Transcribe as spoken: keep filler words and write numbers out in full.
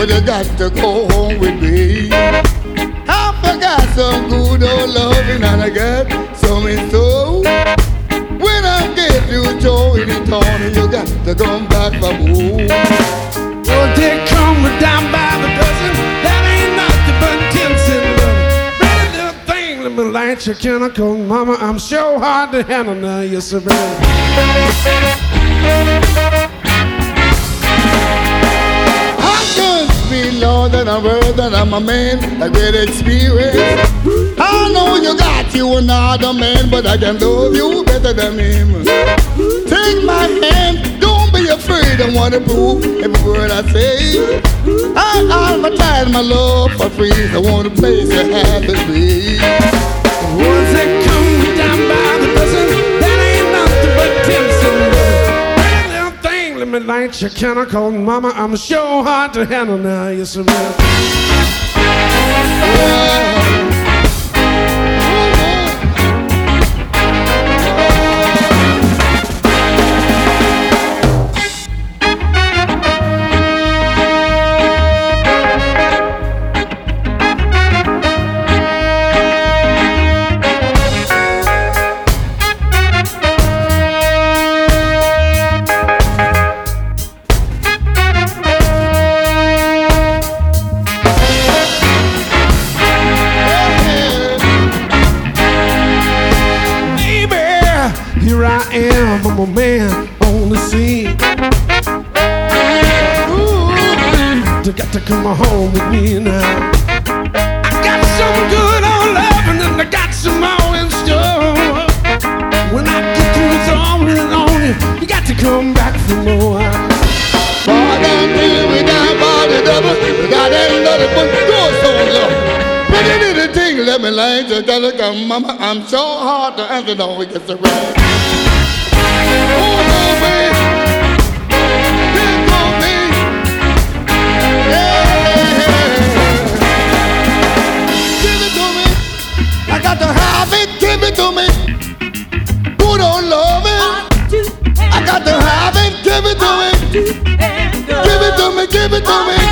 but you got to go home with me. I forgot some good old loving and I got some in store. When I get to Joe in the town, you got to come back for more. Well, they come down by the dozen. That ain't nothing but tips and love. Pretty little thing, let me light your chemical, mama. I'm sure hard to handle now, yes, sir. Lord, that I'm worth, that I'm a man, a great experience. I know you got you another man, but I can love you better than him. Take my hand, don't be afraid, I want to prove every word I say. I advertise my love for free, I want to place your hand with me. The ones that come down by the dozen, that ain't nothing but tips and love. Let me light your chemical, mama. I'm sure hard to handle now, yes, it will. I'm a man on the scene. Ooh, you got to come home with me now. I got some good old loving and I got some more in store. When I get through throwing it on you, you got to come back for more. Bar down till we down by the double. We got another one, go so low. Pretty little thing, let me line to tell her, mama, I'm so hard to answer, don't we get the right. Give it to me, good old loving. I got to have it, give it to me. Give it to me, give it to me.